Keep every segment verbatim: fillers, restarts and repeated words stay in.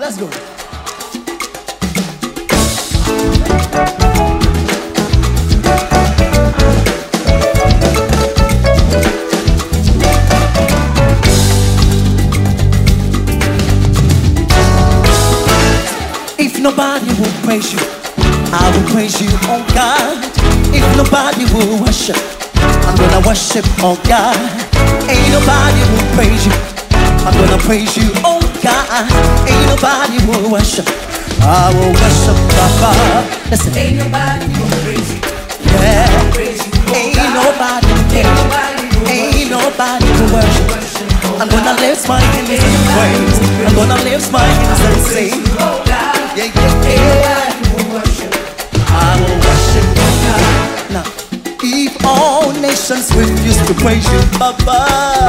Let's go. If nobody will praise you, I will praise you, oh God. If nobody will worship, I'm gonna worship, oh God. Ain't nobody will praise you, I'm gonna praise you, oh God. Ain't nobody will worship, I will worship, Papa. Listen. Ain't nobody will praise you, yeah. Praise you, oh Ain't God. nobody will praise you, ain't nobody will worship. I'm gonna lift my hands and praise, I'm gonna lift my hands and sing, oh God. yeah, yeah, yeah. I will worship God. Now, if all nations refuse to praise you, Papa,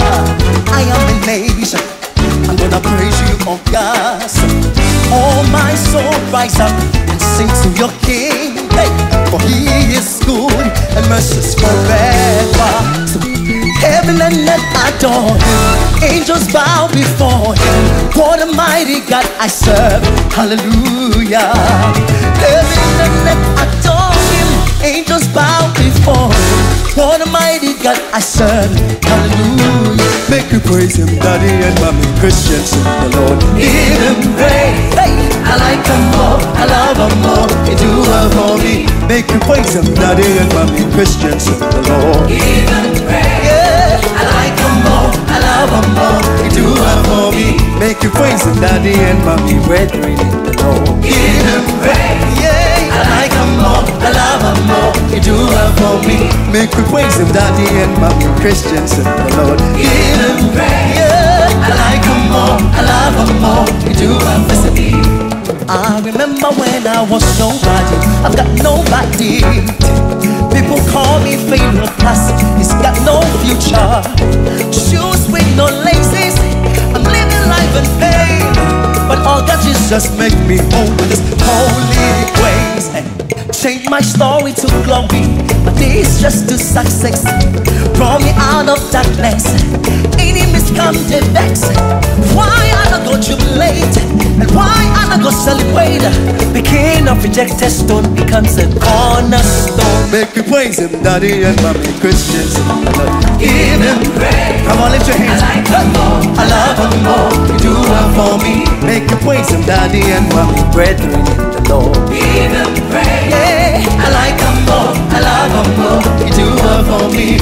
I am a nation. I'm gonna praise you, oh God. So, all my soul rise up and sing to your King. Hey, for He is good and mercies forever. So, heaven and earth adore Him, angels bow before Him. What a mighty God I serve, hallelujah. Heaven and earth adore Him, angels bow before Him. What a mighty God I serve, hallelujah. Make you praise Him, Daddy and Mommy, Christians in the Lord. Give Him praise, hey, I like Him more, I love Him more, He do well for me. Make you praise Him, Daddy and Mommy, Christians in the Lord. Give Him praise, yeah, I like Him more, I love Him more, He do well for me. Make you praise Him, Daddy and Mommy, brethren in the Lord. Give Him praise, yeah, I like Him more, I love Him more, He do well for me. Make you praise Him, Daddy and Mommy, Christians in the Lord. Give Him praise, yeah, I like Him more, I love Him more, He do well for me. I remember when I was nobody, I've got nobody. People call me failure plus, he's got no future. Shoes with no laces, I'm living life in pain. But all God Jesus make me whole with His holy grace. Change my story to glory, my days just to success. Brought me out of darkness, enemies come to vex. Why I not go jubilate, and why I not go celebrate? The king of rejected stone becomes a cornerstone. Make you praise Him, Daddy and Mommy, Christians in the Lord. Give Him praise, come on, lift your hands. I like Him more, I love Him more, He do well for me. Make you praise Him, Daddy and Mommy, brethren in the Lord. Give Him praise, yeah, I like Him more, I love Him more, He do well for me.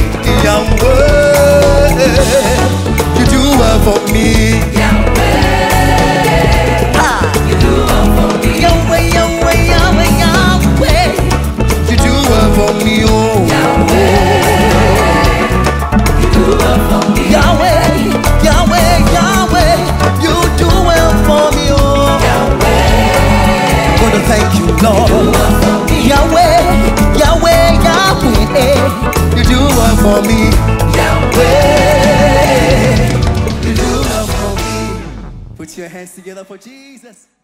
Yahweh, You do well for me. Yahweh, Ha! you do well for me. Yahweh, Yahweh, Yahweh, Yahweh, You do well for me, oh. Yahweh, you do well for me. Yahweh, Yahweh, Yahweh, you do well for me, oh. Yahweh, Gonna thank you, Lord. Yahweh, Yahweh, Yahweh, you do well for me. Yahweh, You do well for me. Put your hands together for Jesus.